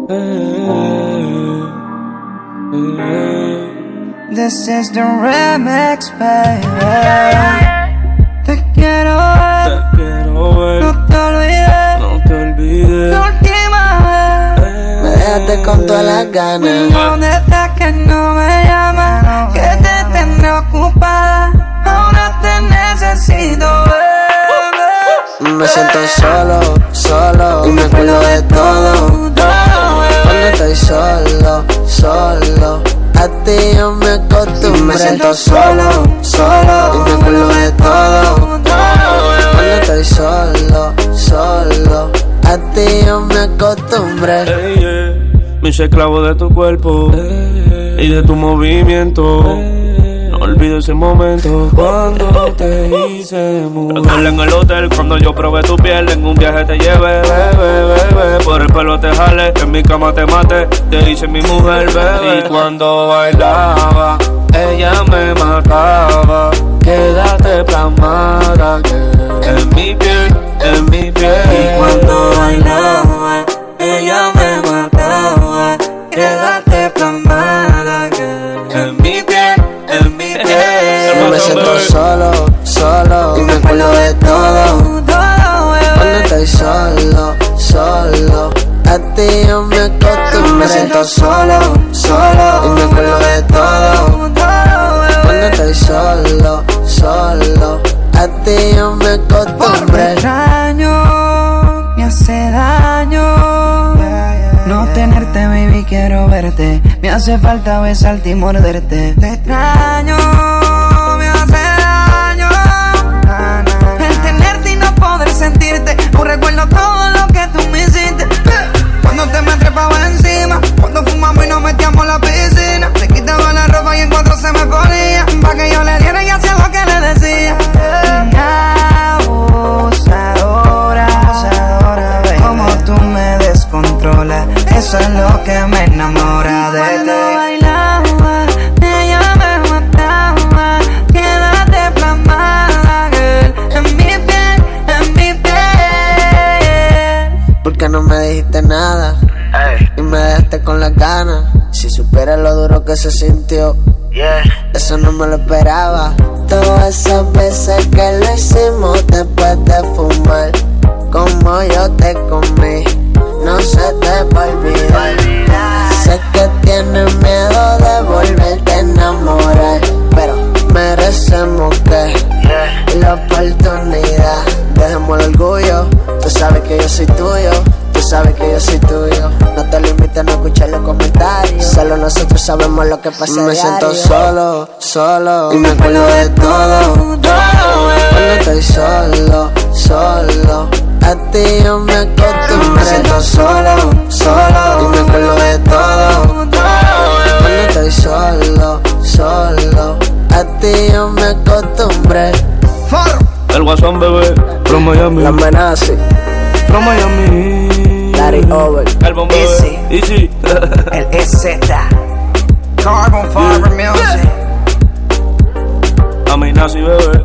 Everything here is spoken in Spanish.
This is the remix, baby. Te quiero ver, no te olvides, la última vez. Me dejaste con todas las ganas. ¿Dónde estás que no me llamas? Que te tendré ocupada. Ahora te necesito, bebé. Me siento solo, y me acuerdo de todo. Cuando estoy solo, a ti yo me acostumbré. Me siento solo, y me acuerdo de todo. Cuando estoy solo, a ti yo me acostumbré. Me hice esclavo de tu cuerpo y de tu movimiento. No olvido ese momento cuando te hice mujer. En el hotel cuando yo probé tu piel. En un viaje te llevé, bebé. Por el pelo te jale, en mi cama te maté. Te hice mi mujer, bebé. Y cuando bailaba, ella me mataba. Quédate plasmada, en mi piel, en mi piel. Y cuando bailaba, ella me mataba. Quédate plasmada, en mi piel, en mi piel. Me siento solo, y me acuerdo de todo. Cuando estoy solo, a ti yo me acostumbré. Me siento solo, y me acuerdo de todo. Cuando estoy solo, a ti yo me acostumbré. Te extraño, me hace daño no tenerte, baby, quiero verte. Me hace falta besarte y morderte. Te extraño, me hace daño el tenerte y no poder sentirte. No recuerdo todo lo que tú me hiciste. Cuando te me trepaba encima, cuando fumamos y nos metíamos a la piscina. Te quitaba la ropa y en cuatro se me ponía, pa' que yo le diera y hacía lo que le decía. Abusadora, como tú me descontrolas. Eso es lo que me enamora de ti. Cuando bailaba, ella me mataba. Quédate plasmada, girl, en mi piel, en mi piel. ¿Por qué no me dijiste nada? Y me dejaste con las ganas. Si supieras lo duro que se sintió, eso no me lo esperaba. Todas esas veces que lo hicimos después de fumar, como yo te comí, no se te va a olvidar. Sé que tienes miedo de volverte a enamorar, pero merecemos que la oportunidad. Dejemos el orgullo, tú sabes que yo soy tuyo. Tú sabes que yo soy tuyo. No te limites a no escuchar los comentarios. Solo nosotros sabemos lo que pasa. Me siento solo, y me acuerdo de todo. Cuando estoy solo, a ti yo me acostumbré. Me siento solo, y me acuerdo de todo. Cuando estoy solo, a ti yo me acostumbré. El Guasón, bebé, from Miami. La amenaza, From Miami. Daddy Over. El bombo, Easy. El EZ Carbon Fiber Music. Amenaza, bebé.